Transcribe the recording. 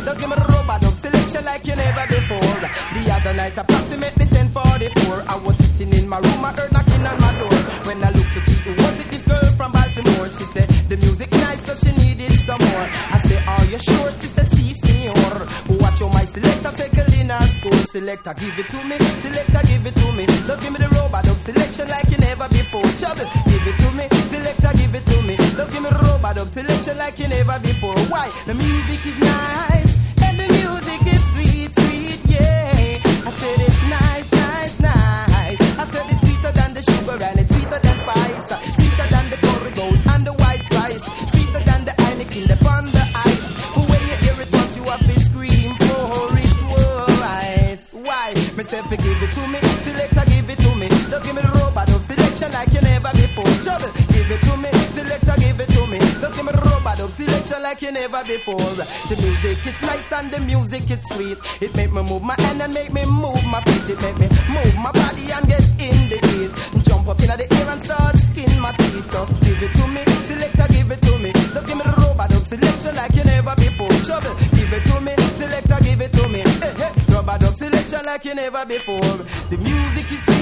Don't give me the rubber dub selection like you never before. The other night, approximately 10:44, I was sitting in my room, I heard knocking on my door. When I looked to see who was it, this girl from Baltimore. She said the music nice, so she needed some more. I said, are you sure? She said, si, senor. Watch your my selector, cycle in our school. Selector, give it to me. Selector, give it to me. Don't give me the rubber dub selection like you never before. Trouble, give it to me. Selector, give it to me. Don't give me the rubber dub selection like you never before. Why? The music is nice and the music is sweet, sweet, yeah. I said it's nice, nice, nice. I said it's sweeter than the sugar and it's sweeter than spice, sweeter than the curry gold and the white rice, sweeter than the Heineken, the on the ice. But when you hear it once, you have to scream for it twice. Why? Myself, give it to me. Selector, give it to me. Don't give me the robot of selection like you never before. Trouble, give it to me. Selector, give it to me. Don't give me the robot of selection like you never before. The music is nice and the music is sweet. It make me move my hand and make me move my feet. It make me move my body and get in the heat. Jump up in the air and start skin my teeth. Just give it to me. Selector, give it to me. Don't give me the robot of selection like you never before. Trouble, give it to me. Selector, give it to me. Hey, hey. Robot of selection like you never before. The music is